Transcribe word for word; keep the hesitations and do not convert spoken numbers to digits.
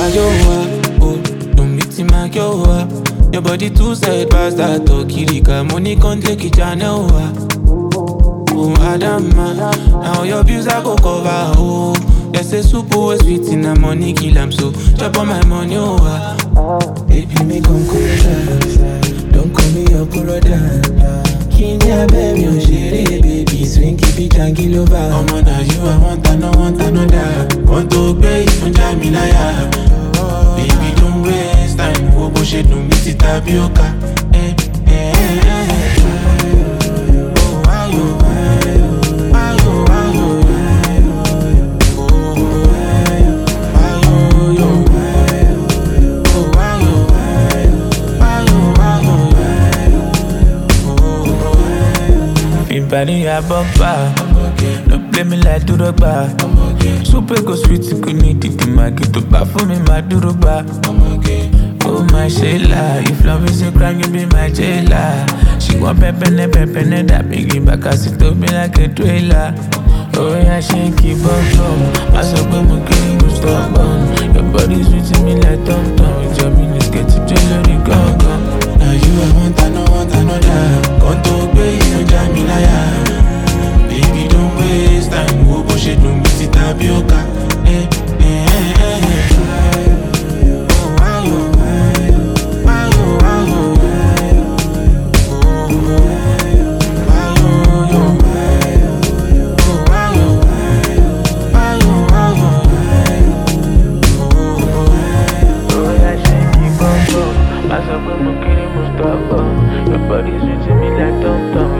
why you are, oh, don't meet him like you are. Your body too sad, past that talk, Kirika, money can't take it, I know. Oh, Adama, now your views I go cover, oh. They say super was sweet in the money, kill am so. Chop on my money, oh. Baby, me come closer, don't call me your brother. Kenya, baby, oh, shitty, baby, swing, keep it, jangle over. I'm on you, I want, I don't want another. Want to pay, don't jam me liar. Baby, don't waste time, oh, bullshit, don't meet it, tapioca. Eh, eh, eh, eh. Oh, why you? Body a bumper, no play me like Durogba. Super go sweet, you need it to make it to buy for me, my Durogba. Oh my Sheila, if love is a crime, you be my jailer. She want pepene, pepene, that biggie back, as it told me like a trailer. Oh yeah, she keep on from. I saw when I'm killing you, stop on. Your body's sweet me like Tom Tom. With your minutes, get to jewelry, gone, gone. Now you I want, I don't want another. Gone to pay, don't jam me liar. Baby, don't waste time. Go push it, don't miss it, tapioca. Eh, eh, eh, eh. Oh, why you? Why you? Why you? Oh, why you? Oh, why you? Why you? Why you? Oh, yeah, she keep on going. I saw when I'm killing you, stop on. Your body's sweet me like Tom Tom.